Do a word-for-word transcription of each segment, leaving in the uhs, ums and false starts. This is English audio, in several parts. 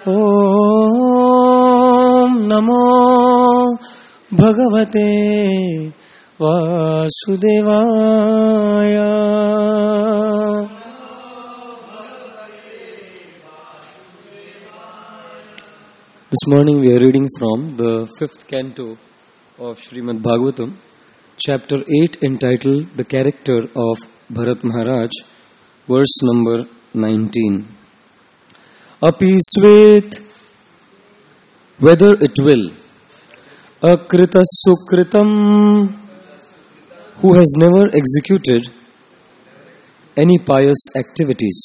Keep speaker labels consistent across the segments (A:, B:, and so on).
A: Om Namo Bhagavate Vasudevaya. This morning we are reading from the fifth canto of Srimad Bhagavatam, chapter eight, entitled The Character of Bharat Maharaj, verse number nineteen. Api svet, whether it will, akrita sukritam, who has never executed any pious activities,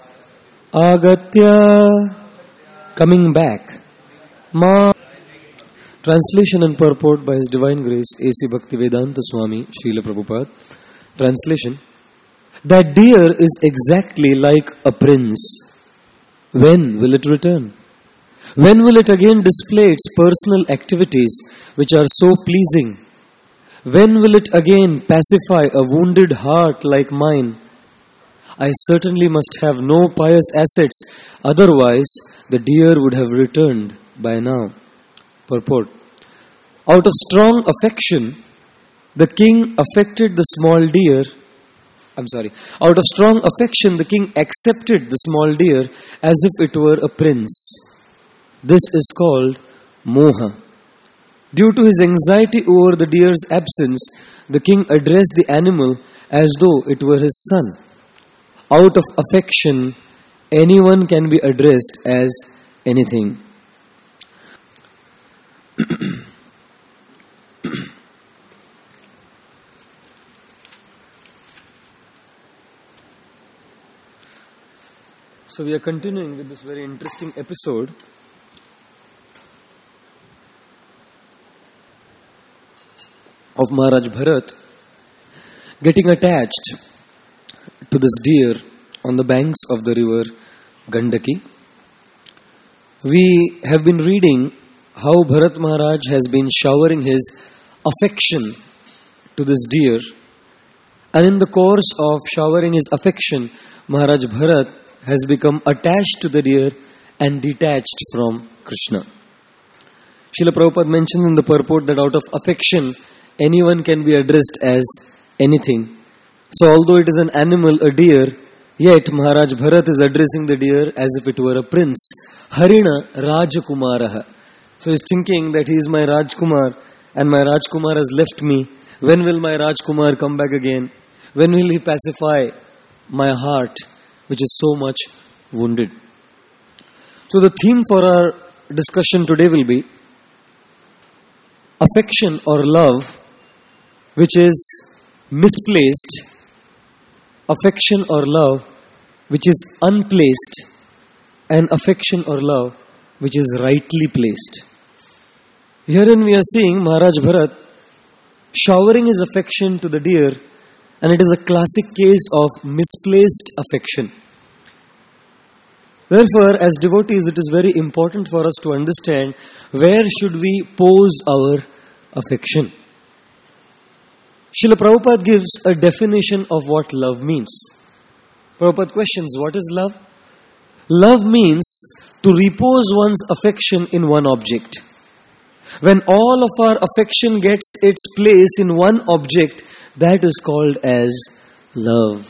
A: agatya, coming back, ma. Translation and purport by His Divine Grace A C Bhaktivedanta Swami Srila Prabhupada. Translation: that deer is exactly like a prince. When will it return? When will it again display its personal activities which are so pleasing? When will it again pacify a wounded heart like mine? I certainly must have no pious assets, otherwise the deer would have returned by now. Purport: out of strong affection, the king affected the small deer. I'm sorry. Out of strong affection, the king accepted the small deer as if it were a prince. This is called moha. Due to his anxiety over the deer's absence, the king addressed the animal as though it were his son. Out of affection, anyone can be addressed as anything. So we are continuing with this very interesting episode of Maharaj Bharat getting attached to this deer on the banks of the river Gandaki. We have been reading how Bharat Maharaj has been showering his affection to this deer, and in the course of showering his affection, Maharaj Bharat has become attached to the deer and detached from Krishna. Srila Prabhupada mentioned in the purport that out of affection, anyone can be addressed as anything. So although it is an animal, a deer, yet Maharaj Bharat is addressing the deer as if it were a prince. Harina Rajakumaraha. So he's thinking that he is my Rajkumar and my Rajkumar has left me. When will my Rajkumar come back again? When will he pacify my heart, which is so much wounded? So the theme for our discussion today will be affection or love which is misplaced, affection or love which is unplaced, and affection or love which is rightly placed. Herein we are seeing Maharaj Bharat showering his affection to the deer, and it is a classic case of misplaced affection. Therefore, as devotees, it is very important for us to understand where should we pose our affection. Srila Prabhupada gives a definition of what love means. Prabhupada questions, what is love? Love means to repose one's affection in one object. When all of our affection gets its place in one object, that is called as love.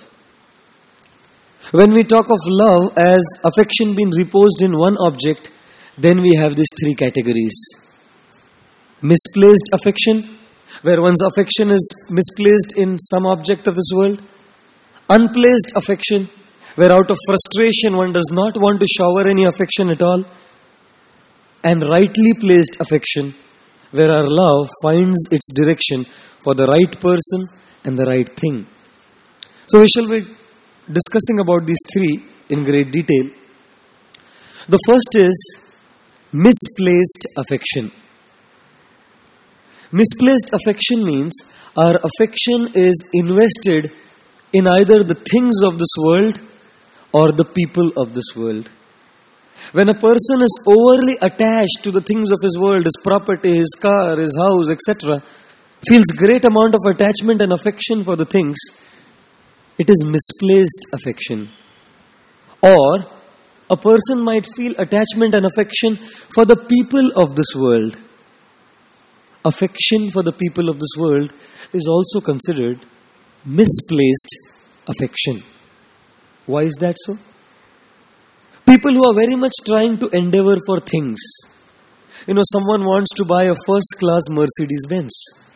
A: When we talk of love as affection being reposed in one object, then we have these three categories. Misplaced affection, where one's affection is misplaced in some object of this world. Unplaced affection, where out of frustration one does not want to shower any affection at all. And rightly placed affection, where our love finds its direction for the right person and the right thing. So we shall be discussing about these three in great detail. The first is misplaced affection. Misplaced affection means our affection is invested in either the things of this world or the people of this world. When a person is overly attached to the things of his world, his property, his car, his house, et cetera, feels great amount of attachment and affection for the things, it is misplaced affection. Or A person might feel attachment and affection for the people of this world. Affection for the people of this world is also considered misplaced affection. Why is that so? People who are very much trying to endeavor for things. You know, someone wants to buy a first-class Mercedes-Benz.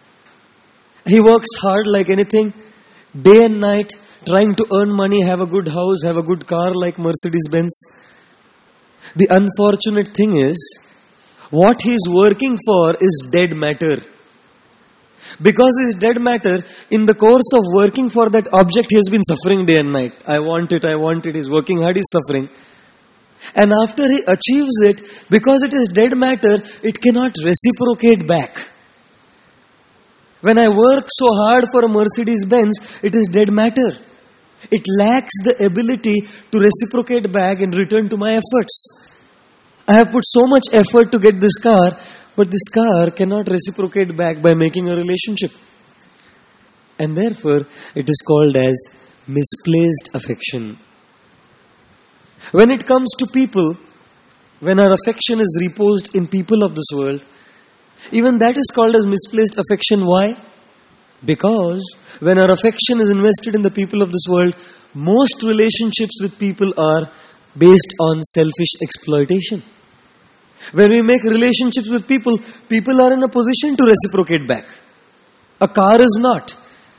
A: He works hard like anything, day and night, trying to earn money, have a good house, have a good car like Mercedes-Benz. The unfortunate thing is, what he is working for is dead matter. Because it is dead matter, in the course of working for that object, he has been suffering day and night. I want it, I want it, he is working hard, he is suffering. And after he achieves it, because it is dead matter, it cannot reciprocate back. When I work so hard for a Mercedes-Benz, it is dead matter. It lacks the ability to reciprocate back in return to my efforts. I have put so much effort to get this car, but this car cannot reciprocate back by making a relationship. And therefore, it is called as misplaced affection. When it comes to people, when our affection is reposed in people of this world, even that is called as misplaced affection. Why? Because when our affection is invested in the people of this world, most relationships with people are based on selfish exploitation. When we make relationships with people, people are in a position to reciprocate back. A car is not.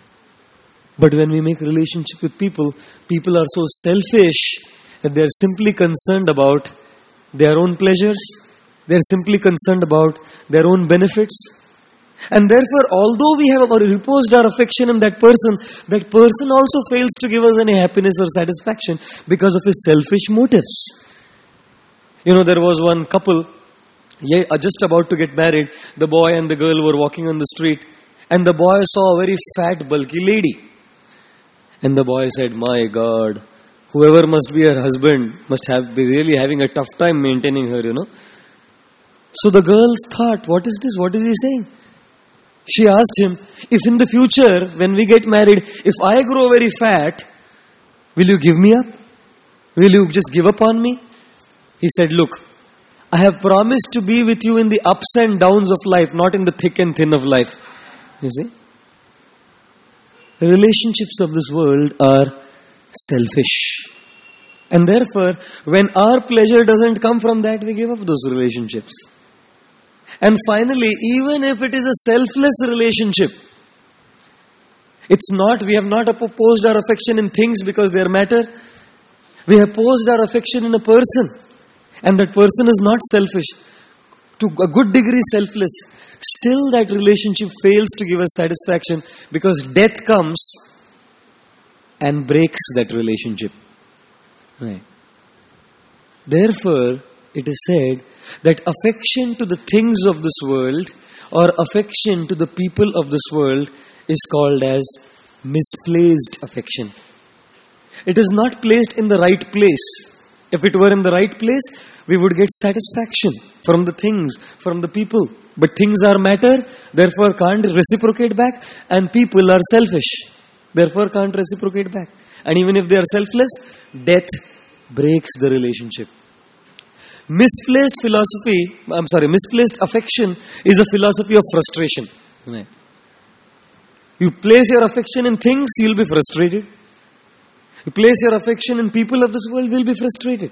A: But when we make relationship with people, people are so selfish that they are simply concerned about their own pleasures. They are simply concerned about their own benefits. And therefore, although we have reposed our affection in that person, that person also fails to give us any happiness or satisfaction because of his selfish motives. You know, there was one couple, yeah, just about to get married. The boy and the girl were walking on the street, and the boy saw a very fat, bulky lady. And the boy said, "My God, whoever must be her husband must have be really having a tough time maintaining her, you know." So the girls thought, what is this? What is he saying? She asked him, if in the future, when we get married, if I grow very fat, will you give me up? Will you just give up on me? He said, look, I have promised to be with you in the ups and downs of life, not in the thick and thin of life. You see? The relationships of this world are selfish. And therefore, when our pleasure doesn't come from that, we give up those relationships. And finally, even if it is a selfless relationship, it's not, we have not opposed our affection in things because they matter. We have opposed our affection in a person. And that person is not selfish. To a good degree selfless. Still that relationship fails to give us satisfaction because death comes and breaks that relationship. Right. Therefore, it is said that affection to the things of this world or affection to the people of this world is called as misplaced affection. It is not placed in the right place. If it were in the right place, we would get satisfaction from the things, from the people. But things are matter, therefore can't reciprocate back, and people are selfish, therefore can't reciprocate back. And even if they are selfless, death breaks the relationship. Misplaced philosophy, I'm sorry, misplaced affection is a philosophy of frustration. Right. You place your affection in things, you'll be frustrated. You place your affection in people of this world, you'll be frustrated.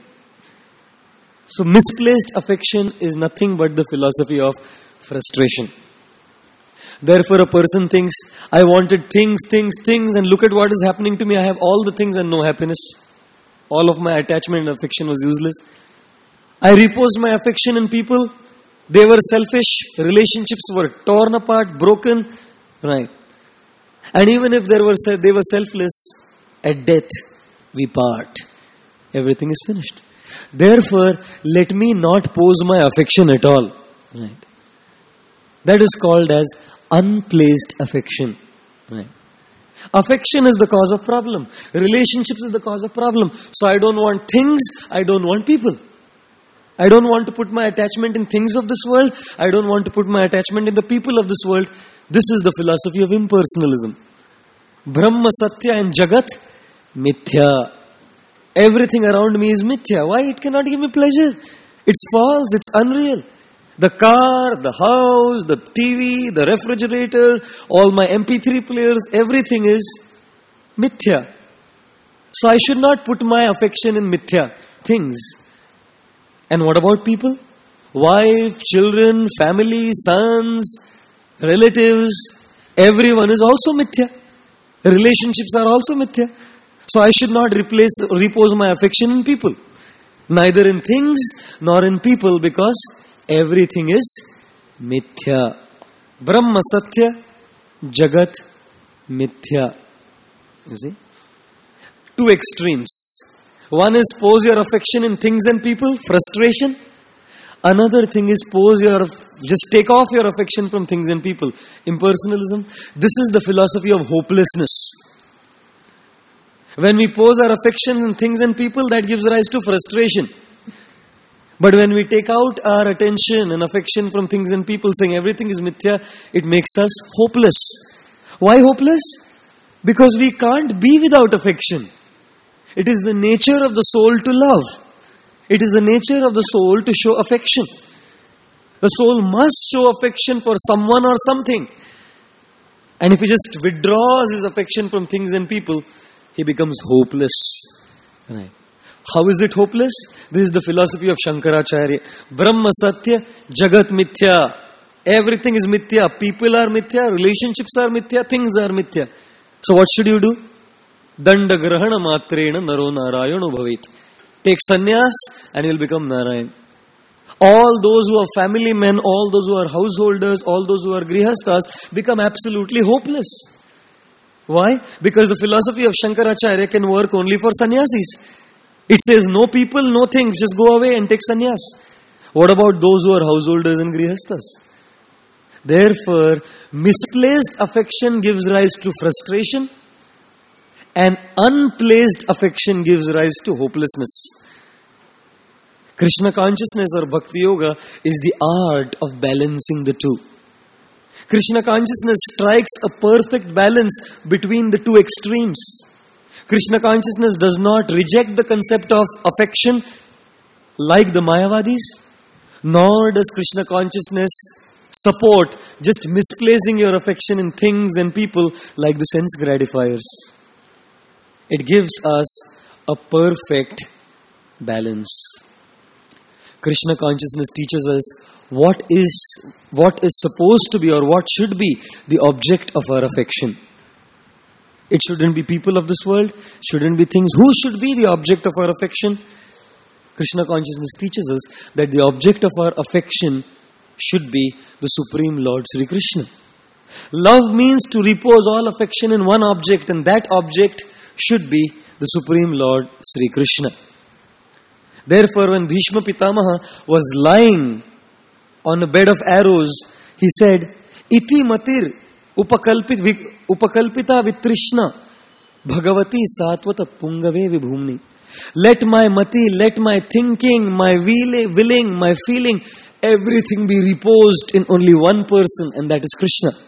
A: So misplaced affection is nothing but the philosophy of frustration. Therefore a person thinks, I wanted things, things, things, and look at what is happening to me. I have all the things and no happiness. All of my attachment and affection was useless. I reposed my affection in people. They were selfish. Relationships were torn apart, broken. Right. And even if there were they were selfless, at death we part. Everything is finished. Therefore, let me not pose my affection at all. Right. That is called as unplaced affection. Right. Affection is the cause of problem. Relationships is the cause of problem. So I don't want things, I don't want people. I don't want to put my attachment in things of this world. I don't want to put my attachment in the people of this world. This is the philosophy of impersonalism. Brahma, Satya and Jagat, Mithya. Everything around me is mithya. Why? It cannot give me pleasure. It's false, it's unreal. The car, the house, the T V, the refrigerator, all my M P three players, everything is mithya. So I should not put my affection in mithya things. And what about people? Wife, children, family, sons, relatives, everyone is also mithya. Relationships are also mithya. So I should not replace, repose my affection in people. Neither in things nor in people, because everything is mithya. Brahma satya, jagat mithya. You see? Two extremes. One is pose your affection in things and people, frustration. Another thing is pose your, just take off your affection from things and people, impersonalism. This is the philosophy of hopelessness. When we pose our affections in things and people, that gives rise to frustration. But when we take out our attention and affection from things and people, saying everything is mithya, it makes us hopeless. Why hopeless? Because we can't be without affection. It is the nature of the soul to love. It is the nature of the soul to show affection. The soul must show affection for someone or something. And if he just withdraws his affection from things and people, he becomes hopeless. Right. How is it hopeless? This is the philosophy of Shankaracharya. Brahma Satya, Jagat Mithya. Everything is mithya. People are mithya, relationships are mithya, things are mithya. So what should you do? Danda grahana matrena naro narayano bhavit. Take sannyas and you will become Narayan. All those who are family men, all those who are householders, all those who are grihasthas become absolutely hopeless. Why? Because the philosophy of Shankaracharya can work only for sannyasis. It says no people, no things, just go away and take sannyas. What about those who are householders and grihasthas? Therefore, misplaced affection gives rise to frustration, and unplaced affection gives rise to hopelessness. Krishna consciousness or Bhakti Yoga is the art of balancing the two. Krishna consciousness strikes a perfect balance between the two extremes. Krishna consciousness does not reject the concept of affection like the Mayavadis, nor does Krishna consciousness support just misplacing your affection in things and people like the sense gratifiers. It gives us a perfect balance. Krishna consciousness teaches us what is what is supposed to be or what should be the object of our affection. It shouldn't be people of this world, shouldn't be things. Who should be the object of our affection? Krishna consciousness teaches us that the object of our affection should be the Supreme Lord Sri Krishna. Love means to repose all affection in one object, and that object should be the Supreme Lord Sri Krishna. Therefore, when Bhishma Pitamaha was lying on a bed of arrows, he said, Iti matir upakalpit, upakalpita vitrishna bhagavati satvata pungave vibhumni. Let my mati, let my thinking, my willing, my feeling, everything be reposed in only one person, and that is Krishna.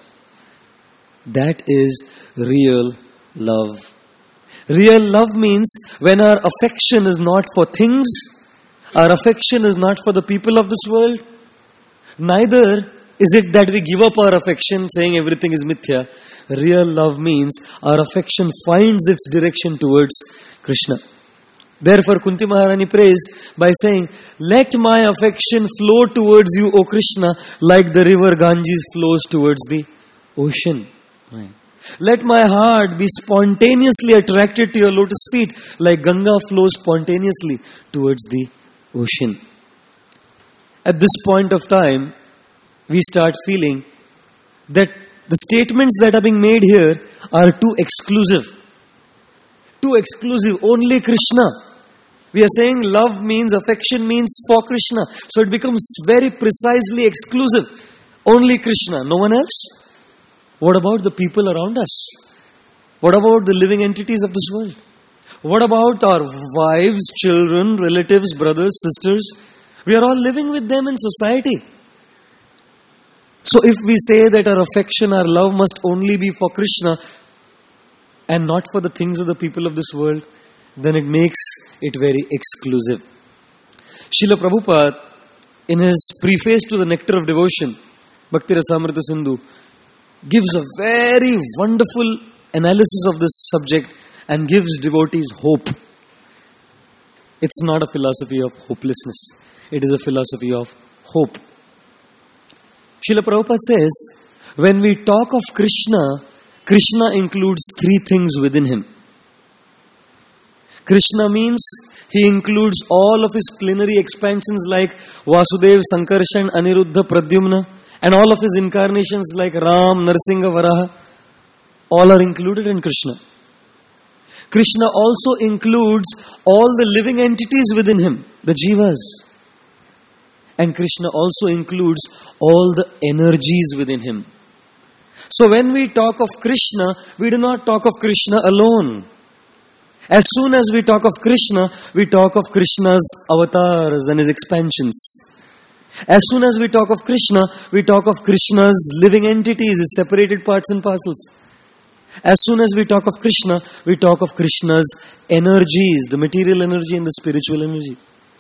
A: That is real love. Real love means when our affection is not for things, our affection is not for the people of this world, neither is it that we give up our affection saying everything is mithya. Real love means our affection finds its direction towards Krishna. Therefore, Kunti Maharani prays by saying, let my affection flow towards you, O Krishna, like the river Ganges flows towards the ocean. Right. Let my heart be spontaneously attracted to your lotus feet, like Ganga flows spontaneously towards the ocean. At this point of time, we start feeling that the statements that are being made here are too exclusive. Too exclusive, only Krishna. We are saying love means, affection means for Krishna. So it becomes very precisely exclusive. Only Krishna, no one else. What about the people around us? What about the living entities of this world? What about our wives, children, relatives, brothers, sisters? We are all living with them in society. So if we say that our affection, our love must only be for Krishna and not for the things of the people of this world, then it makes it very exclusive. Srila Prabhupada, in his preface to the Nectar of Devotion, Bhakti Rasamrita Sindhu, gives a very wonderful analysis of this subject and gives devotees hope. It's not a philosophy of hopelessness. It is a philosophy of hope. Srila Prabhupada says, when we talk of Krishna, Krishna includes three things within him. Krishna means he includes all of his plenary expansions like Vasudev, Sankarshan, Aniruddha, Pradyumna, and all of his incarnations like Ram, Narsingha, Varaha. All are included in Krishna. Krishna also includes all the living entities within him, the jivas. And Krishna also includes all the energies within him. So when we talk of Krishna, we do not talk of Krishna alone. As soon as we talk of Krishna, we talk of Krishna's avatars and his expansions. As soon as we talk of Krishna, we talk of Krishna's living entities, his separated parts and parcels. As soon as we talk of Krishna, we talk of Krishna's energies, the material energy and the spiritual energy.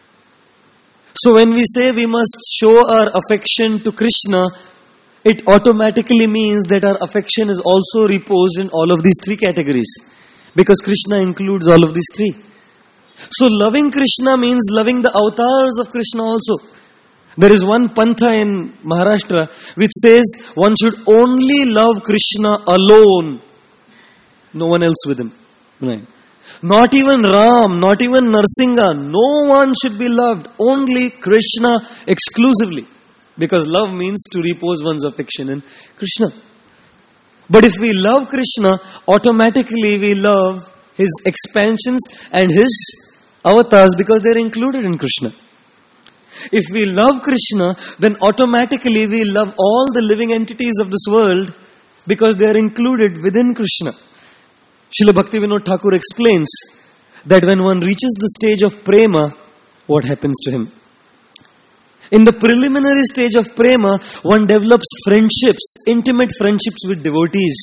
A: So when we say we must show our affection to Krishna, it automatically means that our affection is also reposed in all of these three categories. Because Krishna includes all of these three. So loving Krishna means loving the avatars of Krishna also. There is one pantha in Maharashtra which says one should only love Krishna alone. No one else with him. Right. Not even Ram, not even Narsingha. No one should be loved. Only Krishna exclusively. Because love means to repose one's affection in Krishna. But if we love Krishna, automatically we love his expansions and his avatars because they're included in Krishna. If we love Krishna, then automatically we love all the living entities of this world because they are included within Krishna. Srila Bhaktivinoda Thakur explains that when one reaches the stage of prema, what happens to him? In the preliminary stage of prema, one develops friendships, intimate friendships with devotees.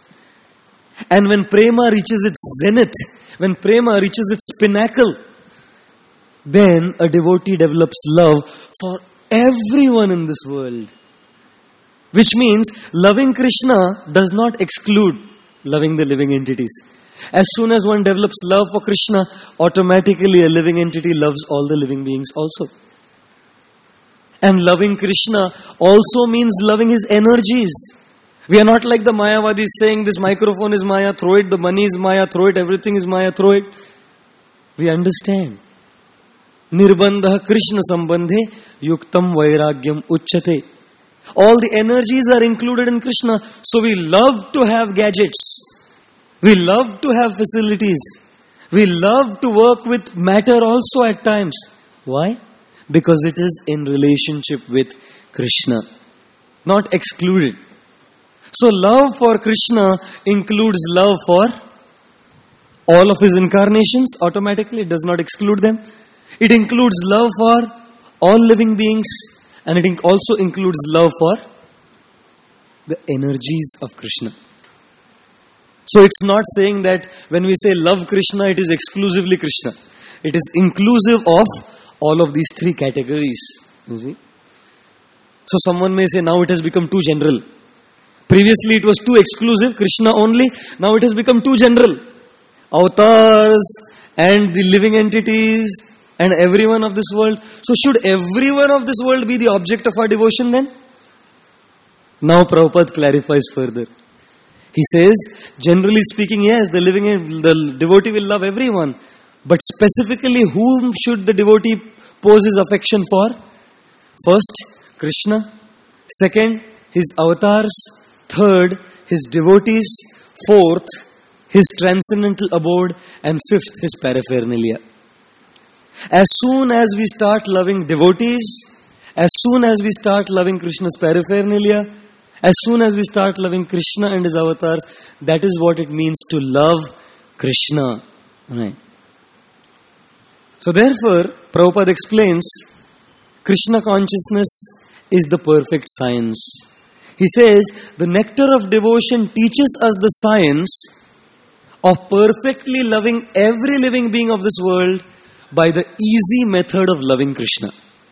A: And when prema reaches its zenith, when prema reaches its pinnacle, then a devotee develops love for everyone in this world. Which means loving Krishna does not exclude loving the living entities. As soon as one develops love for Krishna, automatically a living entity loves all the living beings also. And loving Krishna also means loving his energies. We are not like the Mayavadis saying this microphone is Maya, throw it, the money is Maya, throw it, everything is Maya, throw it. We understand. Nirbandha Krishna Sambandhe Yuktam Vairagyam Uchchate. All the energies are included in Krishna. So we love to have gadgets. We love to have facilities. We love to work with matter also at times. Why? Because it is in relationship with Krishna, not excluded. So love for Krishna includes love for all of his incarnations. Automatically, it does not exclude them. It includes love for all living beings, and it also includes love for the energies of Krishna. So it's not saying that when we say love Krishna, it is exclusively Krishna. It is inclusive of all of these three categories. You see? So someone may say, now it has become too general. Previously it was too exclusive, Krishna only. Now it has become too general. Avatars and the living entities and everyone of this world. So should everyone of this world be the object of our devotion then? Now Prabhupada clarifies further. He says, generally speaking, yes, the living, the devotee will love everyone. But specifically, whom should the devotee pose his affection for? First, Krishna. Second, his avatars. Third, his devotees. Fourth, his transcendental abode. And fifth, his paraphernalia. As soon as we start loving devotees, as soon as we start loving Krishna's paraphernalia, as soon as we start loving Krishna and his avatars, that is what it means to love Krishna. Right. So therefore, Prabhupada explains, Krishna consciousness is the perfect science. He says, the nectar of devotion teaches us the science of perfectly loving every living being of this world by the easy method of loving Krishna.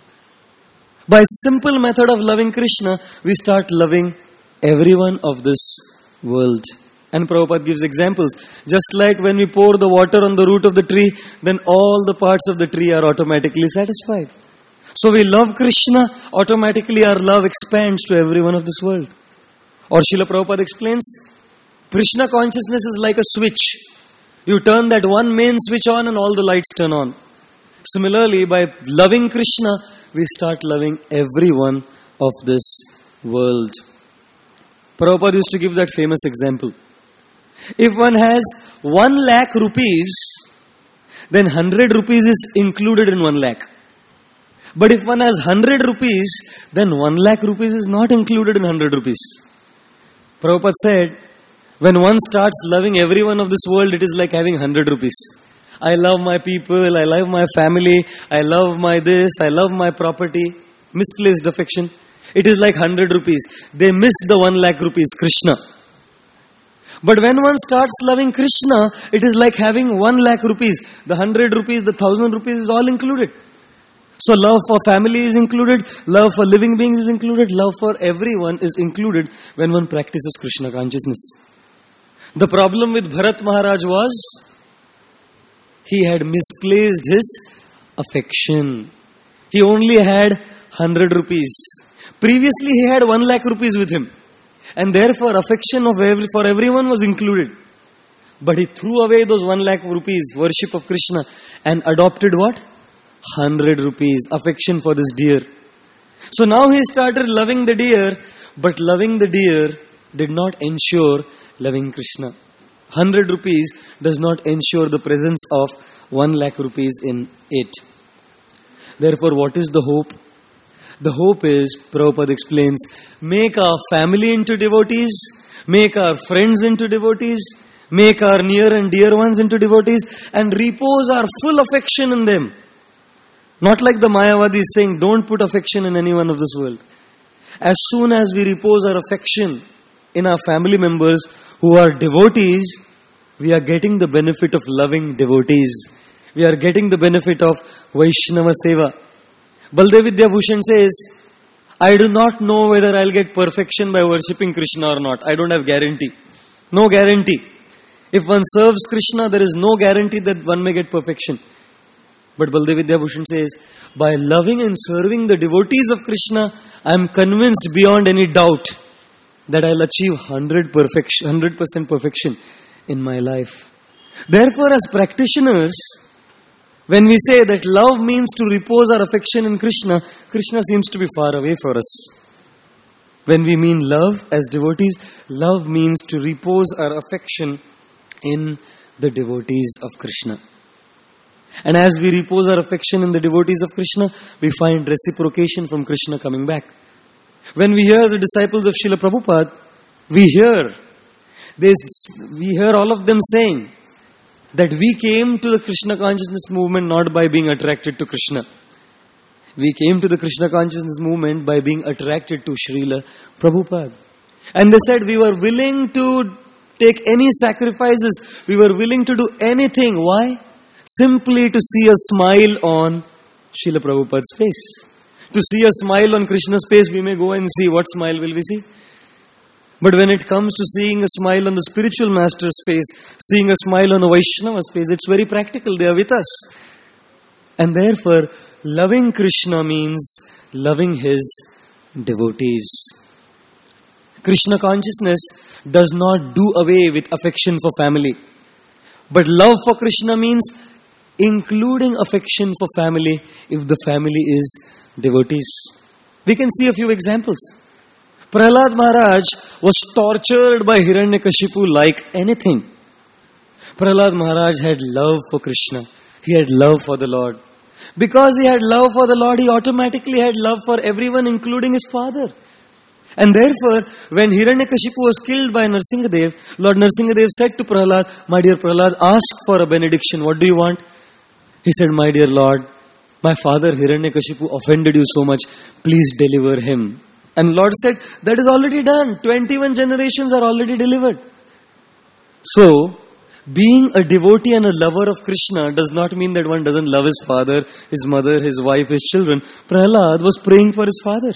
A: By simple method of loving Krishna, we start loving everyone of this world. And Prabhupada gives examples. Just like when we pour the water on the root of the tree, then all the parts of the tree are automatically satisfied. So we love Krishna, automatically our love expands to everyone of this world. Or Srila Prabhupada explains, Krishna consciousness is like a switch. You turn that one main switch on and all the lights turn on. Similarly, by loving Krishna, we start loving everyone of this world. Prabhupada used to give that famous example. If one has one lakh rupees, then hundred rupees is included in one lakh. But if one has hundred rupees, then one lakh rupees is not included in hundred rupees. Prabhupada said, when one starts loving everyone of this world, it is like having hundred rupees. I love my people, I love my family, I love my this, I love my property. Misplaced affection. It is like hundred rupees. They miss the one lakh rupees, Krishna. But when one starts loving Krishna, it is like having one lakh rupees. The hundred rupees, the thousand rupees is all included. So love for family is included, love for living beings is included, love for everyone is included when one practices Krishna consciousness. The problem with Bharat Maharaj was, he had misplaced his affection. He only had hundred rupees. Previously he had one lakh rupees with him. And therefore affection of every, for everyone was included. But he threw away those one lakh rupees, worship of Krishna, and adopted what? Hundred rupees, affection for this deer. So now he started loving the deer, but loving the deer did not ensure loving Krishna. Hundred rupees does not ensure the presence of one lakh rupees in it. Therefore, what is the hope? The hope is, Prabhupada explains, make our family into devotees, make our friends into devotees, make our near and dear ones into devotees, and repose our full affection in them. Not like the Mayavadi is saying, don't put affection in anyone of this world. As soon as we repose our affection in our family members who are devotees, we are getting the benefit of loving devotees. We are getting the benefit of Vaishnava Seva. Baldev Vidyabhushan says, I do not know whether I'll get perfection by worshipping Krishna or not. I don't have guarantee. No guarantee. If one serves Krishna, there is no guarantee that one may get perfection. But Baldev Vidyabhushan says, by loving and serving the devotees of Krishna, I am convinced beyond any doubt that I'll achieve one hundred percent perfection in my life. Therefore, as practitioners, when we say that love means to repose our affection in Krishna, Krishna seems to be far away for us. When we mean love as devotees, love means to repose our affection in the devotees of Krishna. And as we repose our affection in the devotees of Krishna, we find reciprocation from Krishna coming back. When we hear the disciples of Srila Prabhupada, we hear, they, we hear all of them saying that we came to the Krishna consciousness movement not by being attracted to Krishna. We came to the Krishna consciousness movement by being attracted to Srila Prabhupada. And they said we were willing to take any sacrifices. We were willing to do anything. Why? Simply to see a smile on Srila Prabhupada's face. To see a smile on Krishna's face, we may go and see. What smile will we see? But when it comes to seeing a smile on the spiritual master's face, seeing a smile on the Vaishnava's face, it's very practical. They are with us. And therefore, loving Krishna means loving his devotees. Krishna consciousness does not do away with affection for family. But love for Krishna means including affection for family if the family is devotees. We can see a few examples. Prahlad Maharaj was tortured by Hiranyakashipu like anything. Prahlad Maharaj had love for Krishna. He had love for the Lord. Because he had love for the Lord, he automatically had love for everyone, including his father. And therefore, when Hiranyakashipu was killed by Narsingadev, Lord Narsingadev said to Prahlad, my dear Prahlad, ask for a benediction. What do you want? He said, my dear Lord, my father Hiranyakashipu offended you so much. Please deliver him. And Lord said, that is already done. twenty-one generations are already delivered. So, Being a devotee and a lover of Krishna does not mean that one doesn't love his father, his mother, his wife, his children. Prahlad was praying for his father.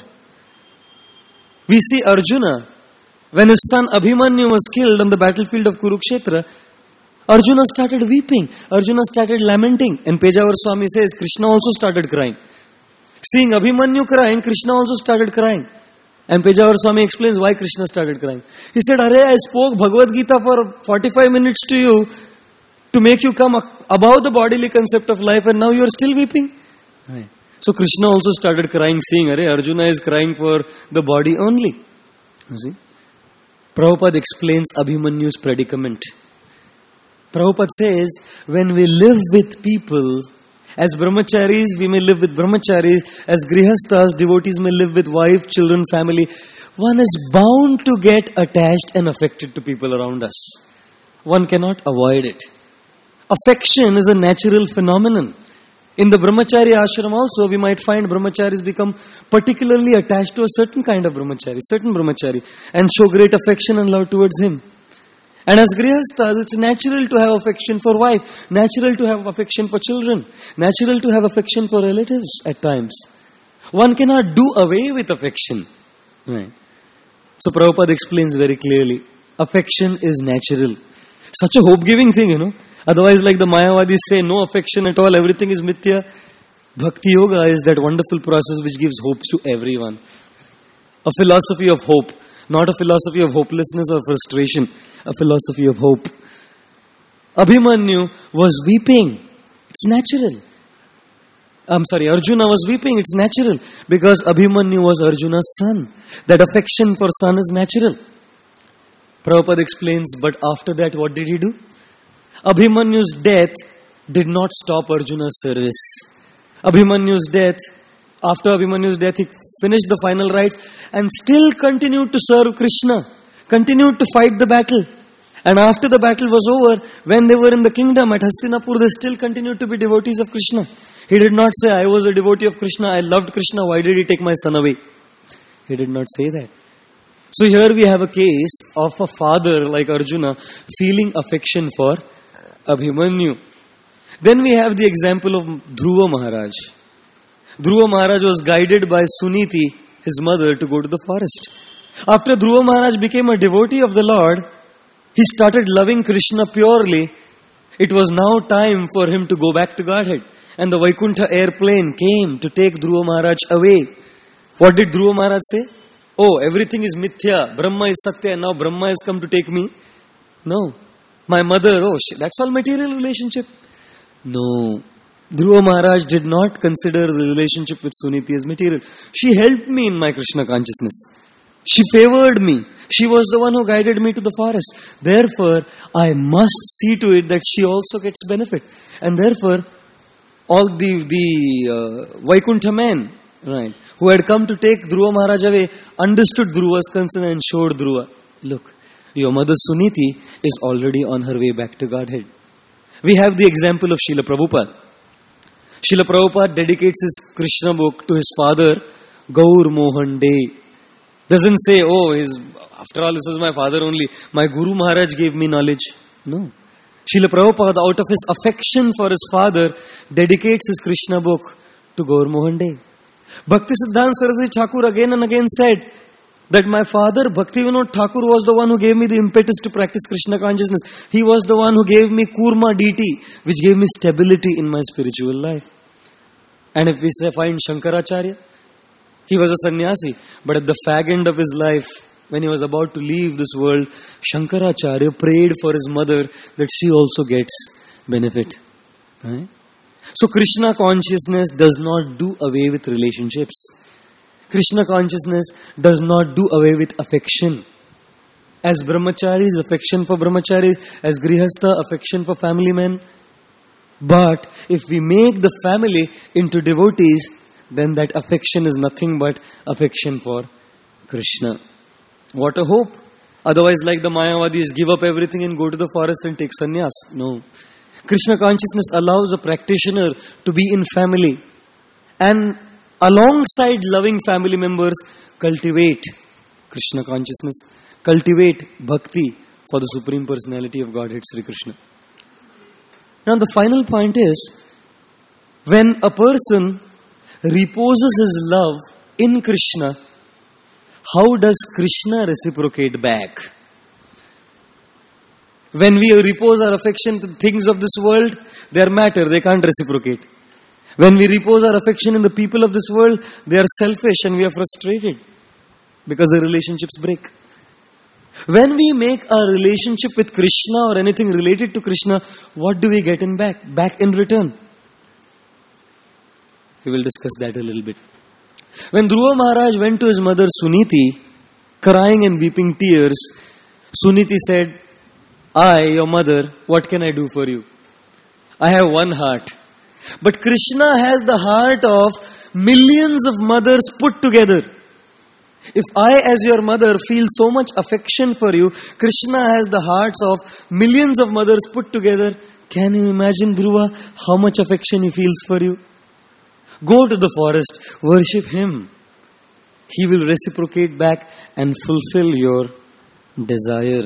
A: We see Arjuna, when his son Abhimanyu was killed on the battlefield of Kurukshetra, Arjuna started weeping. Arjuna started lamenting. And Pejawar Swami says, Krishna also started crying. Seeing Abhimanyu crying, Krishna also started crying. And Pejawar Swami explains why Krishna started crying. He said, Arey, I spoke Bhagavad Gita for forty-five minutes to you to make you come above the bodily concept of life, and now you are still weeping. Right. So Krishna also started crying, seeing, Arey, Arjuna is crying for the body only. You see? Prabhupada explains Abhimanyu's predicament. Prabhupada says, when we live with people, as brahmacharis, we may live with brahmacharis. As grihasthas, devotees may live with wife, children, family. One is bound to get attached and affected to people around us. One cannot avoid it. Affection is a natural phenomenon. In the brahmachari ashram also, we might find brahmacharis become particularly attached to a certain kind of brahmachari, certain brahmachari, and show great affection and love towards him. And as grihasthas, it's natural to have affection for wife, natural to have affection for children, natural to have affection for relatives at times. One cannot do away with affection. Right. So Prabhupada explains very clearly, affection is natural. Such a hope-giving thing, you know. Otherwise, like the Mayavadis say, no affection at all, everything is mithya. Bhakti Yoga is that wonderful process which gives hope to everyone. A philosophy of hope. Not a philosophy of hopelessness or frustration. A philosophy of hope. Abhimanyu was weeping. It's natural. I'm sorry, Arjuna was weeping. It's natural. Because Abhimanyu was Arjuna's son. That affection for son is natural. Prabhupada explains, but after that, what did he do? Abhimanyu's death did not stop Arjuna's service. Abhimanyu's death, after Abhimanyu's death, he finished the final rites and still continued to serve Krishna, continued to fight the battle. And after the battle was over, when they were in the kingdom at Hastinapur, they still continued to be devotees of Krishna. He did not say, I was a devotee of Krishna, I loved Krishna, why did he take my son away? He did not say that. So here we have a case of a father like Arjuna feeling affection for Abhimanyu. Then we have the example of Dhruva Maharaj. Dhruva Maharaj was guided by Suniti, his mother, to go to the forest. After Dhruva Maharaj became a devotee of the Lord, he started loving Krishna purely. It was now time for him to go back to Godhead. And the Vaikuntha airplane came to take Dhruva Maharaj away. What did Dhruva Maharaj say? Oh, everything is mithya, Brahma is Satya, and now Brahma has come to take me. No. My mother, oh, that's all material relationship. No. Dhruva Maharaj did not consider the relationship with Suniti as material. She helped me in my Krishna consciousness. She favored me. She was the one who guided me to the forest. Therefore, I must see to it that she also gets benefit. And therefore, all the, the uh, Vaikuntha men, right, who had come to take Dhruva Maharaj away, understood Dhruva's concern and showed Dhruva, look, your mother Suniti is already on her way back to Godhead. We have the example of Srila Prabhupada. Srila Prabhupada dedicates his Krishna book to his father, Gaur Mohan De. Doesn't say, oh, his, after all, this was my father only. My Guru Maharaj gave me knowledge. No. Srila Prabhupada, out of his affection for his father, dedicates his Krishna book to Gaur Mohan De. Bhakti Siddhanta Saraswati Thakur again and again said that my father, Bhaktivinoda Thakur, was the one who gave me the impetus to practice Krishna consciousness. He was the one who gave me Kurma D T, which gave me stability in my spiritual life. And if we say, find Shankaracharya, he was a sannyasi, but at the fag end of his life, when he was about to leave this world, Shankaracharya prayed for his mother that she also gets benefit. Right? So Krishna consciousness does not do away with relationships. Krishna consciousness does not do away with affection. As brahmacharis, affection for brahmacharis. As grihastha, affection for family men. But if we make the family into devotees, then that affection is nothing but affection for Krishna. What a hope. Otherwise, like the Mayavadis, give up everything and go to the forest and take sannyas. No. Krishna consciousness allows a practitioner to be in family and alongside loving family members, cultivate Krishna consciousness, cultivate bhakti for the Supreme Personality of Godhead, Sri Krishna. Now the final point is, when a person reposes his love in Krishna, how does Krishna reciprocate back? When we repose our affection to things of this world, they are matter, they can't reciprocate. When we repose our affection in the people of this world, they are selfish and we are frustrated because the relationships break. When we make our relationship with Krishna or anything related to Krishna, what do we get in back? Back in return. We will discuss that a little bit. When Dhruva Maharaj went to his mother Suniti, crying and weeping tears, Suniti said, I, your mother, what can I do for you? I have one heart. But Krishna has the heart of millions of mothers put together. If I, as your mother, feel so much affection for you, Krishna has the hearts of millions of mothers put together. Can you imagine, Dhruva, how much affection he feels for you? Go to the forest, worship him. He will reciprocate back and fulfill your desire.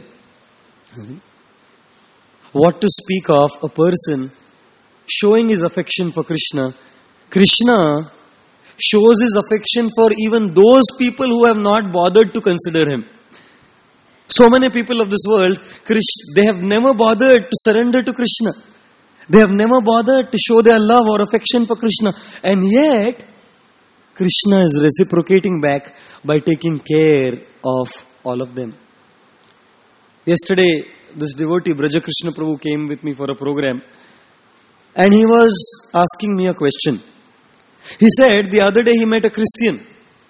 A: What to speak of a person showing his affection for Krishna? Krishna shows his affection for even those people who have not bothered to consider him. So many people of this world, they have never bothered to surrender to Krishna. They have never bothered to show their love or affection for Krishna. And yet, Krishna is reciprocating back by taking care of all of them. Yesterday, this devotee, Braja Krishna Prabhu, came with me for a program. And he was asking me a question. He said, the other day he met a Christian.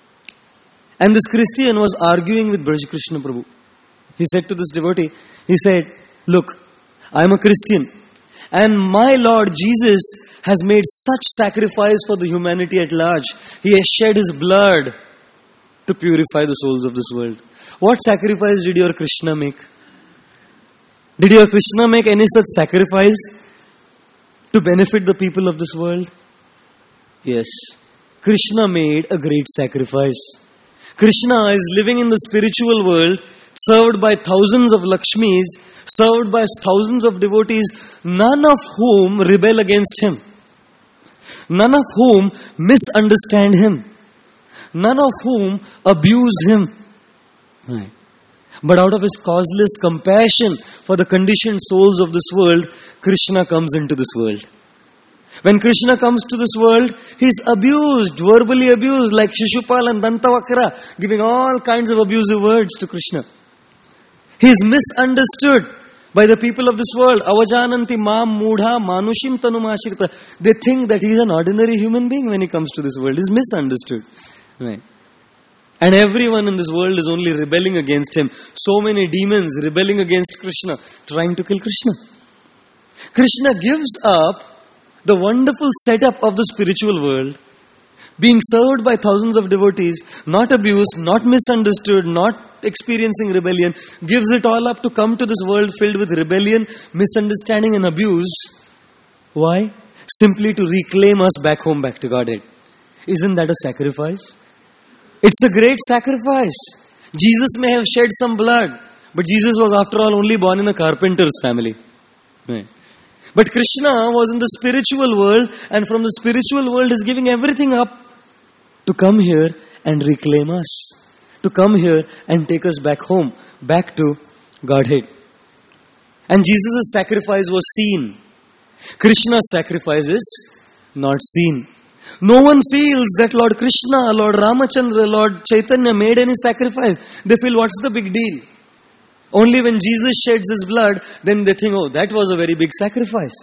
A: And this Christian was arguing with Braja Krishna Prabhu. He said to this devotee, he said, look, I am a Christian. And my Lord Jesus has made such sacrifice for the humanity at large. He has shed his blood to purify the souls of this world. What sacrifice did your Krishna make? Did your Krishna make any such sacrifice to benefit the people of this world? Yes. Krishna made a great sacrifice. Krishna is living in the spiritual world, served by thousands of Lakshmis, served by thousands of devotees, none of whom rebel against him, none of whom misunderstand him, none of whom abuse him. Right. But out of his causeless compassion for the conditioned souls of this world, Krishna comes into this world. When Krishna comes to this world, he is abused, verbally abused, like Shishupal and Dantavakra, giving all kinds of abusive words to Krishna. He is misunderstood by the people of this world. Avajananti maam mudha manushim tanumashirta. They think that he is an ordinary human being when he comes to this world. He is misunderstood. Right. And everyone in this world is only rebelling against him. So many demons rebelling against Krishna, trying to kill Krishna. Krishna gives up the wonderful setup of the spiritual world, being served by thousands of devotees, not abused, not misunderstood, not experiencing rebellion, gives it all up to come to this world filled with rebellion, misunderstanding and abuse. Why? Simply to reclaim us back home, back to Godhead. Isn't that a sacrifice? It's a great sacrifice. Jesus may have shed some blood, but Jesus was after all only born in a carpenter's family. Right. But Krishna was in the spiritual world, and from the spiritual world is giving everything up to come here and reclaim us, to come here and take us back home, back to Godhead. And Jesus' sacrifice was seen. Krishna's sacrifice is not seen. No one feels that Lord Krishna, Lord Ramachandra, Lord Chaitanya made any sacrifice. They feel, what's the big deal? Only when Jesus sheds his blood, then they think, oh, that was a very big sacrifice.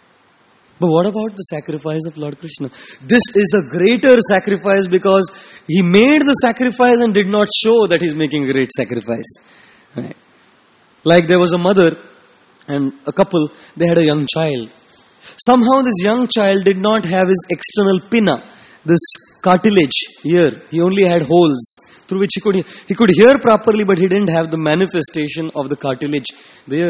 A: But what about the sacrifice of Lord Krishna? This is a greater sacrifice because he made the sacrifice and did not show that he's making a great sacrifice. Right. Like there was a mother and a couple, they had a young child. Somehow this young child did not have his external pinna, this cartilage here. He only had holes through which he could he could hear properly, but he didn't have the manifestation of the cartilage there.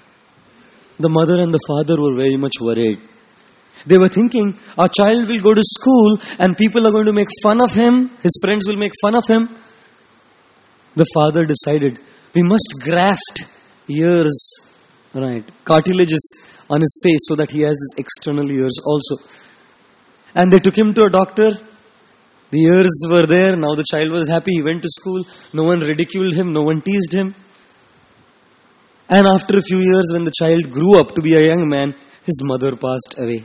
A: The mother and the father were very much worried. They were thinking, our child will go to school and people are going to make fun of him. His friends will make fun of him. The father decided, we must graft ears, right, cartilages on his face so that he has these external ears also. And they took him to a doctor. The ears were there. Now the child was happy. He went to school. No one ridiculed him. No one teased him. And after a few years, when the child grew up to be a young man, his mother passed away.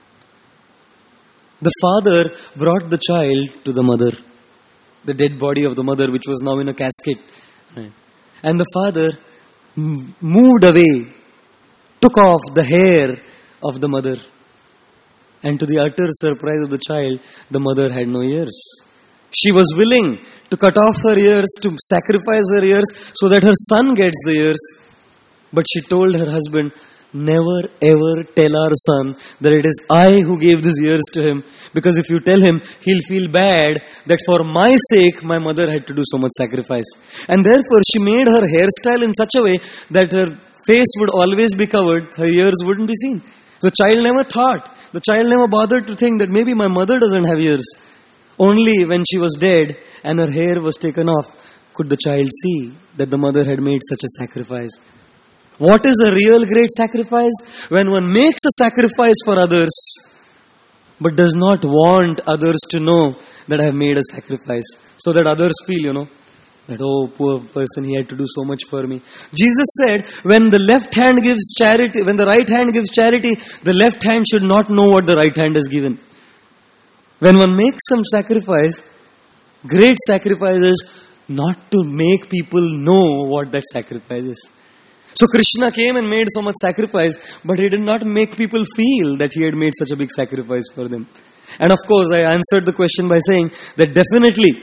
A: The father brought the child to the mother, the dead body of the mother, which was now in a casket. And the father moved away, took off the hair of the mother. And to the utter surprise of the child, the mother had no ears. She was willing to cut off her ears, to sacrifice her ears so that her son gets the ears. But she told her husband, never ever tell our son that it is I who gave these ears to him. Because if you tell him, he'll feel bad that for my sake, my mother had to do so much sacrifice. And therefore, she made her hairstyle in such a way that her face would always be covered, her ears wouldn't be seen. The child never thought, the child never bothered to think that maybe my mother doesn't have ears. Only when she was dead and her hair was taken off, could the child see that the mother had made such a sacrifice. What is a real great sacrifice? When one makes a sacrifice for others, but does not want others to know that I have made a sacrifice. So that others feel, you know, that, oh, poor person, he had to do so much for me. Jesus said, when the left hand gives charity, when the right hand gives charity, the left hand should not know what the right hand has given. When one makes some sacrifice, great sacrifice is not to make people know what that sacrifice is. So Krishna came and made so much sacrifice, but he did not make people feel that he had made such a big sacrifice for them. And of course, I answered the question by saying that definitely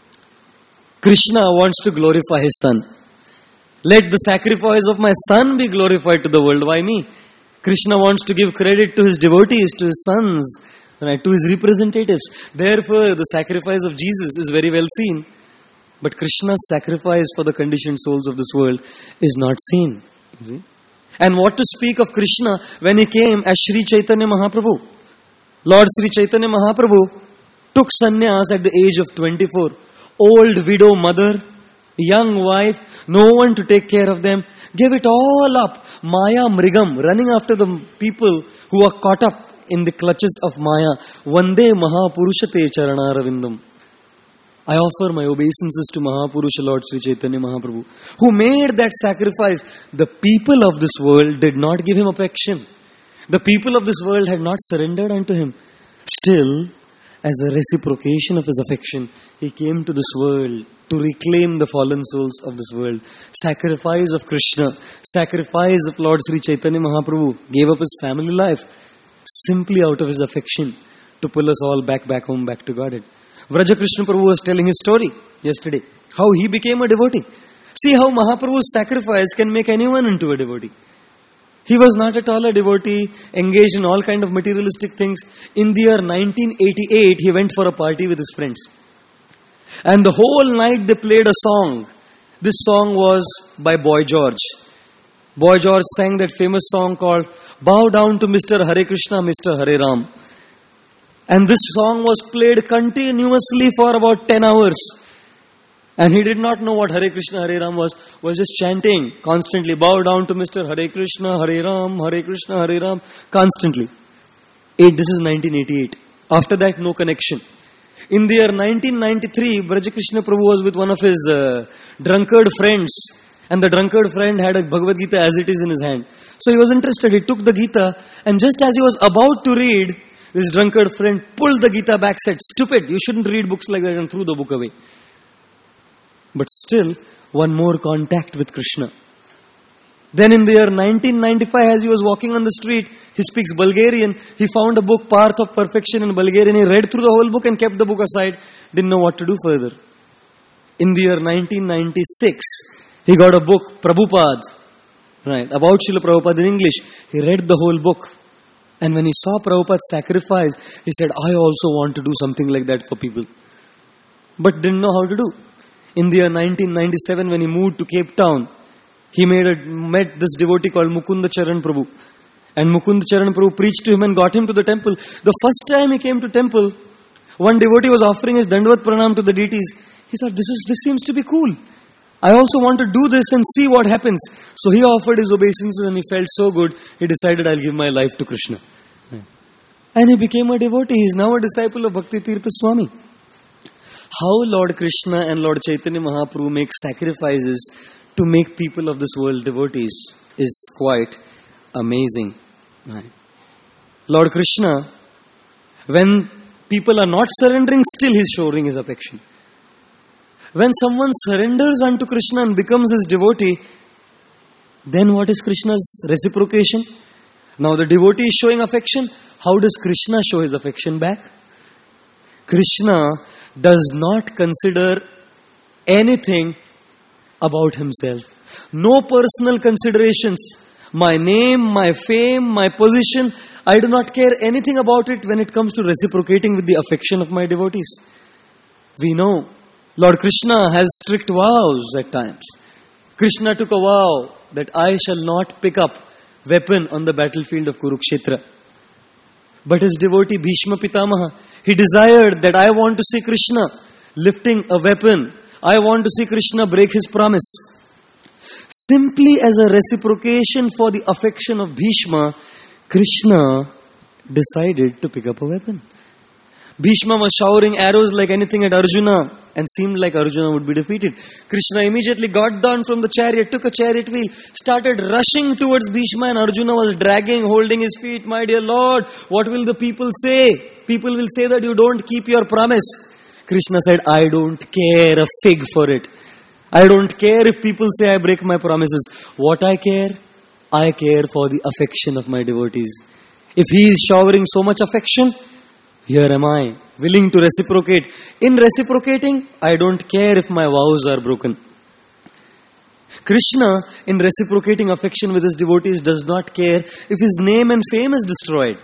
A: Krishna wants to glorify his son. Let the sacrifice of my son be glorified to the world. Why me? Krishna wants to give credit to his devotees, to his sons, right, to his representatives. Therefore, the sacrifice of Jesus is very well seen. But Krishna's sacrifice for the conditioned souls of this world is not seen. You see? And what to speak of Krishna when he came as Sri Chaitanya Mahaprabhu? Lord Sri Chaitanya Mahaprabhu took sannyas at the age of twenty-four. Old widow mother, young wife, no one to take care of them. Gave it all up. Maya Mrigam, running after the people who are caught up in the clutches of Maya. Vande Mahapurushate Charanaravindam. I offer my obeisances to Mahapurusha Lord Sri Chaitanya Mahaprabhu, who made that sacrifice. The people of this world did not give him affection. The people of this world had not surrendered unto him. Still, as a reciprocation of his affection, he came to this world to reclaim the fallen souls of this world. Sacrifice of Krishna, sacrifice of Lord Sri Chaitanya Mahaprabhu, gave up his family life simply out of his affection to pull us all back, back home, back to Godhead. Vraja Krishna Prabhu was telling his story yesterday, how he became a devotee. See how Mahaprabhu's sacrifice can make anyone into a devotee. He was not at all a devotee, engaged in all kind of materialistic things. In the year nineteen eighty-eight, he went for a party with his friends. And the whole night they played a song. This song was by Boy George. Boy George sang that famous song called Bow Down to Mister Hare Krishna, Mister Hare Ram. And this song was played continuously for about ten hours. And he did not know what Hare Krishna, Hare Ram was. Was just chanting constantly. Bow down to Mister Hare Krishna, Hare Ram, Hare Krishna, Hare Ram. Constantly. Eight, this is nineteen eighty-eight. After that, no connection. In the year nineteen ninety-three, Vraja Krishna Prabhu was with one of his uh, drunkard friends. And the drunkard friend had a Bhagavad Gita as it is in his hand. So he was interested. He took the Gita. And just as he was about to read, this drunkard friend pulled the Gita back, said, "Stupid, you shouldn't read books like that," and threw the book away. But still, one more contact with Krishna. Then in the year nineteen ninety-five, as he was walking on the street, he speaks Bulgarian. He found a book, Path of Perfection in Bulgarian. He read through the whole book and kept the book aside. Didn't know what to do further. In the year nineteen ninety-six, he got a book, Prabhupada, right, about Srila Prabhupada in English. He read the whole book. And when he saw Prabhupada's sacrifice, he said, I also want to do something like that for people. But didn't know how to do. In the year nineteen ninety-seven, when he moved to Cape Town, he made a, met this devotee called Mukunda Charan Prabhu. And Mukunda Charan Prabhu preached to him and got him to the temple. The first time he came to temple, one devotee was offering his Dandavat Pranam to the deities. He thought, this is this seems to be cool. I also want to do this and see what happens. So he offered his obeisances and he felt so good, he decided, I'll give my life to Krishna. And he became a devotee. He is now a disciple of Bhakti Tirtha Swami. How Lord Krishna and Lord Chaitanya Mahaprabhu make sacrifices to make people of this world devotees is quite amazing. Lord Krishna, when people are not surrendering, still he is showing his affection. When someone surrenders unto Krishna and becomes his devotee, then what is Krishna's reciprocation? Now the devotee is showing affection. How does Krishna show his affection back? Krishna does not consider anything about himself. No personal considerations. My name, my fame, my position, I do not care anything about it when it comes to reciprocating with the affection of my devotees. We know Lord Krishna has strict vows at times. Krishna took a vow that I shall not pick up weapon on the battlefield of Kurukshetra. But his devotee Bhishma Pitamaha, he desired that I want to see Krishna lifting a weapon. I want to see Krishna break his promise. Simply as a reciprocation for the affection of Bhishma, Krishna decided to pick up a weapon. Bhishma was showering arrows like anything at Arjuna and seemed like Arjuna would be defeated. Krishna immediately got down from the chariot, took a chariot wheel, started rushing towards Bhishma, and Arjuna was dragging, holding his feet. My dear Lord, what will the people say? People will say that you don't keep your promise. Krishna said, I don't care a fig for it. I don't care if people say I break my promises. What I care? I care for the affection of my devotees. If he is showering so much affection, here am I, willing to reciprocate. In reciprocating, I don't care if my vows are broken. Krishna, in reciprocating affection with his devotees, does not care if his name and fame is destroyed.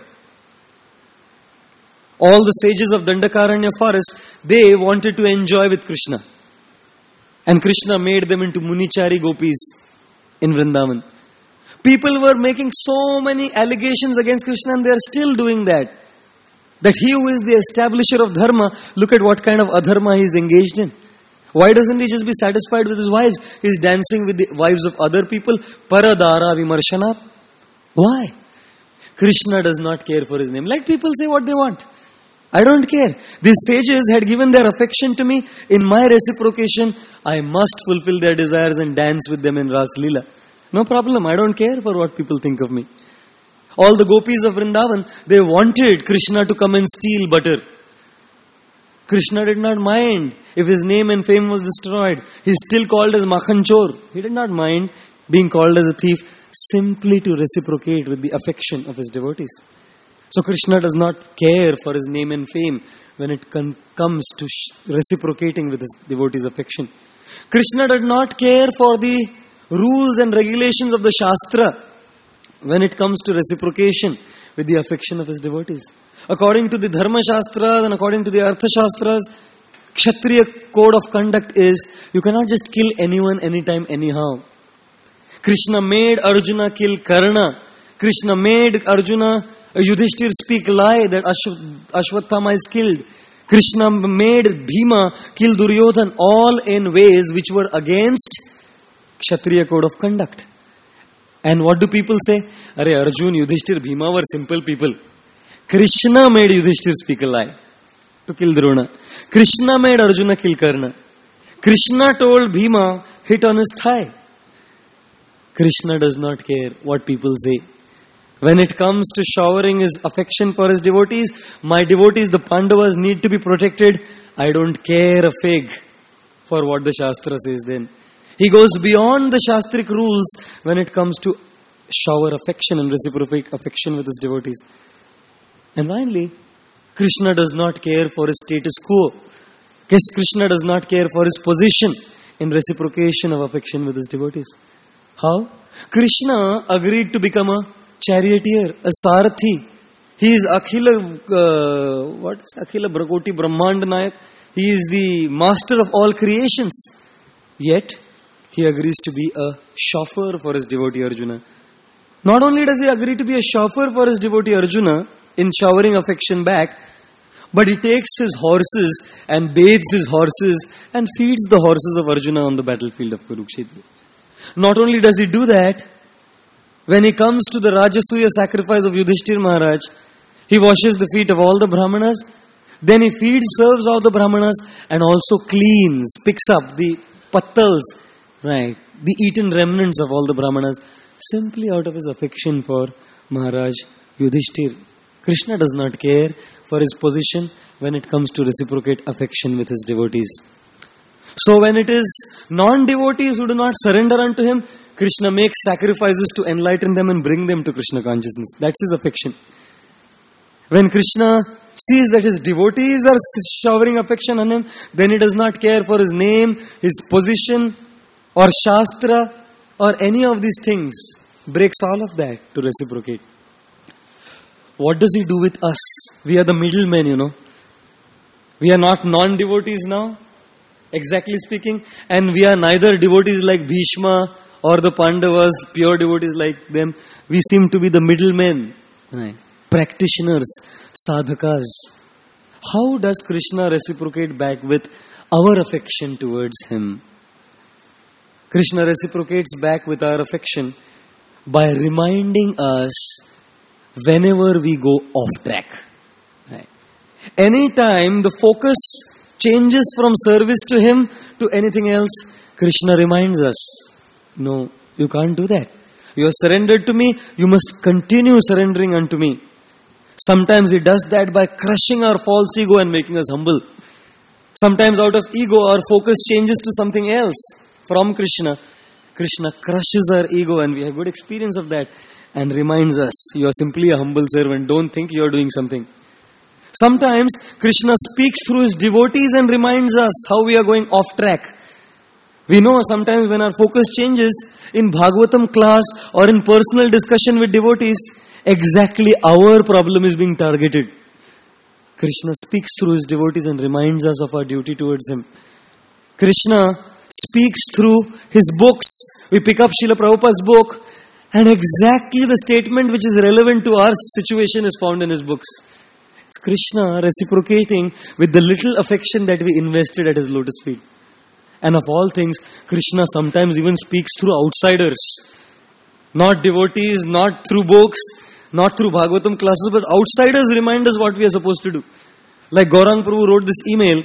A: All the sages of Dandakaranya forest, they wanted to enjoy with Krishna. And Krishna made them into Munichari gopis in Vrindavan. People were making so many allegations against Krishna and they are still doing that. That he who is the establisher of dharma, look at what kind of adharma he is engaged in. Why doesn't he just be satisfied with his wives? He is dancing with the wives of other people. Paradara vimarshanat. Why? Krishna does not care for his name. Let people say what they want. I don't care. These sages had given their affection to me. In my reciprocation, I must fulfill their desires and dance with them in Ras Leela. No problem. I don't care for what people think of me. All the gopis of Vrindavan, they wanted Krishna to come and steal butter. Krishna did not mind if his name and fame was destroyed. He is still called as Makhanchor. He did not mind being called as a thief, simply to reciprocate with the affection of his devotees. So Krishna does not care for his name and fame when it con- comes to sh- reciprocating with his devotees' affection. Krishna did not care for the rules and regulations of the Shastra when it comes to reciprocation with the affection of his devotees. According to the Dharma Shastras and according to the Artha Shastras, Kshatriya code of conduct is, you cannot just kill anyone, anytime, anyhow. Krishna made Arjuna kill Karna. Krishna made Arjuna, uh, Yudhishthir speak lie that Ashw- Ashwathama is killed. Krishna made Bhima kill Duryodhan, all in ways which were against Kshatriya code of conduct. And what do people say? Arey Arjun, Yudhishthir, Bhima were simple people. Krishna made Yudhishthir speak a lie to kill Drona. Krishna made Arjuna kill Karna. Krishna told Bhima, hit on his thigh. Krishna does not care what people say. When it comes to showering his affection for his devotees, my devotees, the Pandavas, need to be protected. I don't care a fig for what the Shastra says then. He goes beyond the Shastric rules when it comes to shower affection and reciprocate affection with his devotees. And finally, Krishna does not care for his status quo. Krishna does not care for his position in reciprocation of affection with his devotees. How? Krishna agreed to become a charioteer, a sarathi. He is Akhila, uh, what is Akhila Brakoti Brahmanda Nayak? He is the master of all creations. Yet, he agrees to be a chauffeur for his devotee Arjuna. Not only does he agree to be a chauffeur for his devotee Arjuna in showering affection back, But he takes his horses and bathes his horses and feeds the horses of Arjuna on the battlefield of Kurukshetra. Not only does he do that, when he comes to the Rajasuya sacrifice of Yudhishthir Maharaj, he washes the feet of all the Brahmanas, then he feeds, serves all the Brahmanas, and also cleans, picks up the pattals, right, the eaten remnants of all the Brahmanas, simply out of his affection for Maharaj Yudhishthir. Krishna does not care for his position when it comes to reciprocate affection with his devotees. So when it is non-devotees who do not surrender unto him, Krishna makes sacrifices to enlighten them and bring them to Krishna consciousness. That's his affection. When Krishna sees that his devotees are showering affection on him, then he does not care for his name, his position, or Shastra, or any of these things. Breaks all of that to reciprocate. What does he do with us? We are the middlemen, you know. We are not non-devotees now, exactly speaking, and we are neither devotees like Bhishma or the Pandavas, pure devotees like them. We seem to be the middlemen, right? Practitioners, sadhakas. How does Krishna reciprocate back with our affection towards him? Krishna reciprocates back with our affection by reminding us whenever we go off track. Right. Anytime the focus changes from service to him to anything else, Krishna reminds us, no, you can't do that. You are surrendered to me, you must continue surrendering unto me. Sometimes he does that by crushing our false ego and making us humble. Sometimes out of ego, our focus changes to something else from Krishna. Krishna crushes our ego, and we have good experience of that, and reminds us, you are simply a humble servant, don't think you are doing something. Sometimes Krishna speaks through his devotees and reminds us how we are going off track. We know sometimes when our focus changes in Bhagavatam class or in personal discussion with devotees, exactly our problem is being targeted. Krishna speaks through his devotees and reminds us of our duty towards him. Krishna speaks through his books. We pick up Srila Prabhupada's book, and exactly the statement which is relevant to our situation is found in his books. It's Krishna reciprocating with the little affection that we invested at his lotus feet. And of all things, Krishna sometimes even speaks through outsiders. Not devotees, not through books, not through Bhagavatam classes, but outsiders remind us what we are supposed to do. Like Gaurang Prabhu wrote this email.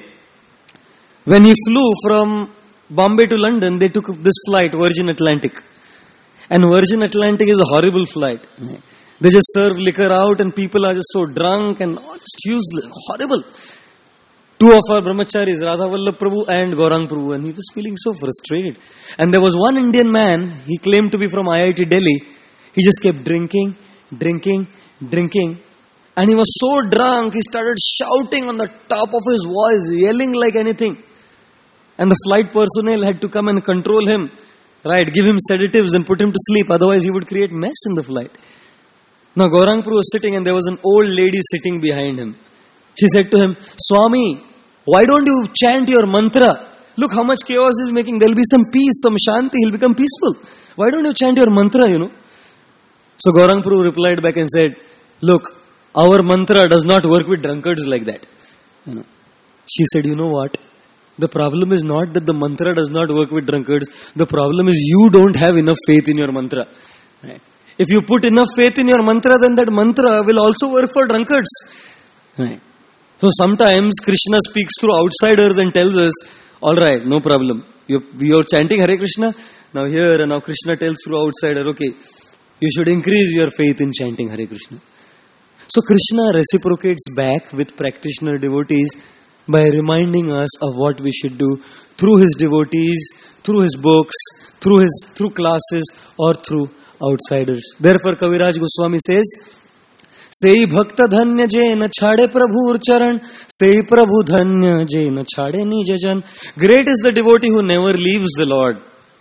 A: When he flew from Bombay to London, they took this flight, Virgin Atlantic. And Virgin Atlantic is a horrible flight. They just serve liquor out and people are just so drunk and all just useless, horrible. Two of our brahmacharis, Radha Vallabh Prabhu and Gaurang Prabhu, and he was feeling so frustrated. And there was one Indian man, he claimed to be from I I T Delhi. He just kept drinking, drinking, drinking. And he was so drunk, he started shouting on the top of his voice, yelling like anything. And the flight personnel had to come and control him. Right, give him sedatives and put him to sleep, otherwise he would create mess in the flight. Now Gaurang Prabhu was sitting and there was an old lady sitting behind him. She said to him, Swami, why don't you chant your mantra? Look how much chaos is making. There will be some peace, some shanti, he'll become peaceful. Why don't you chant your mantra, you know? So Gaurang Prabhu replied back and said, look, our mantra does not work with drunkards like that. You know. She said, you know what? The problem is not that the mantra does not work with drunkards. The problem is you don't have enough faith in your mantra. Right? If you put enough faith in your mantra, then that mantra will also work for drunkards. Right? So sometimes Krishna speaks through outsiders and tells us, alright, no problem. You're, you're chanting Hare Krishna. Now here and now Krishna tells through outsider, okay, you should increase your faith in chanting Hare Krishna. So Krishna reciprocates back with practitioner devotees by reminding us of what we should do through his devotees, through his books, through his through classes, or through outsiders. Therefore, Kaviraj Goswami says, Sei bhakta dhanya je na chhade prabhur charan, sei prabhu dhanya je na chhade nijajan. Great is the devotee who never leaves the Lord,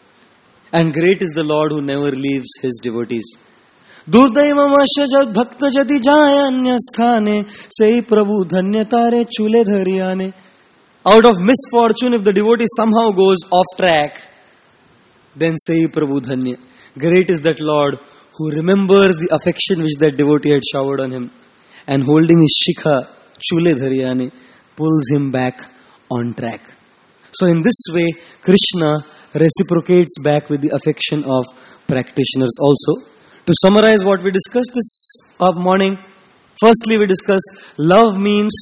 A: and great is the Lord who never leaves his devotees. Durdaivamasya jad bhakta jadi jaya anya sthane, sei prabhu dhanya tare chule dhariyane. Out of misfortune, if the devotee somehow goes off track, then sei prabhu dhanya. Great is that Lord who remembers the affection which that devotee had showered on him, and holding his shikha, chule dhariyane, pulls him back on track. So in this way, Krishna reciprocates back with the affection of practitioners also. To summarize what we discussed this of morning, firstly we discussed love means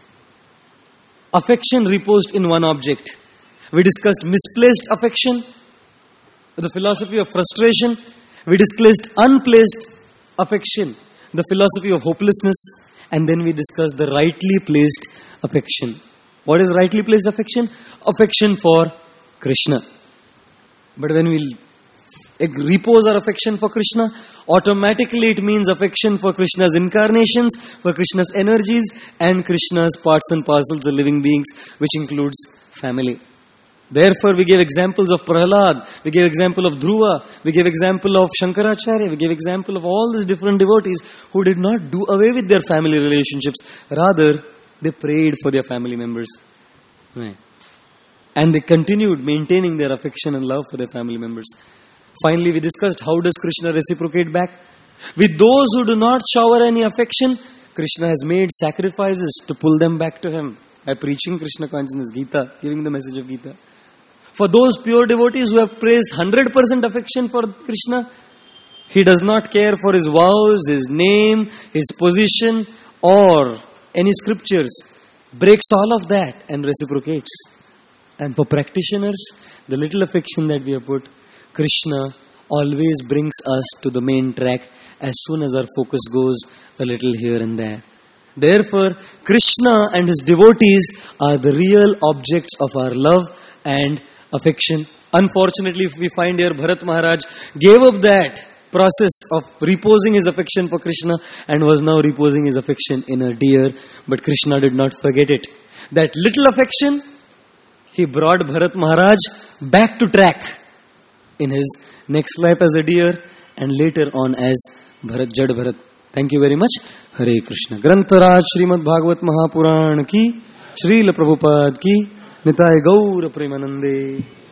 A: affection reposed in one object. We discussed misplaced affection, the philosophy of frustration. We discussed unplaced affection, the philosophy of hopelessness. And then we discussed the rightly placed affection. What is rightly placed affection? Affection for Krishna. But when we repose our affection for Krishna, automatically it means affection for Krishna's incarnations, for Krishna's energies, and Krishna's parts and parcels, the living beings, which includes family. Therefore, we gave examples of Prahlad, we gave example of Dhruva, we gave example of Shankaracharya, we gave example of all these different devotees who did not do away with their family relationships. Rather, they prayed for their family members. Right. And they continued maintaining their affection and love for their family members. Finally, we discussed how does Krishna reciprocate back. With those who do not shower any affection, Krishna has made sacrifices to pull them back to Him by preaching Krishna consciousness, Gita, giving the message of Gita. For those pure devotees who have praised one hundred percent affection for Krishna, He does not care for his vows, his name, his position, or any scriptures. Breaks all of that and reciprocates. And for practitioners, the little affection that we have put, Krishna always brings us to the main track as soon as our focus goes a little here and there. Therefore, Krishna and his devotees are the real objects of our love and affection. Unfortunately, if we find here Bharat Maharaj gave up that process of reposing his affection for Krishna and was now reposing his affection in a deer. But Krishna did not forget it. That little affection, he brought Bharat Maharaj back to track in his next life as a deer and later on as Bharat Jad Bharat. Thank you very much. Hare Krishna. Grantaraj Srimad Bhagavat Mahapuran ki, Srila Prabhupada ki, Nitai Gaur Premanande.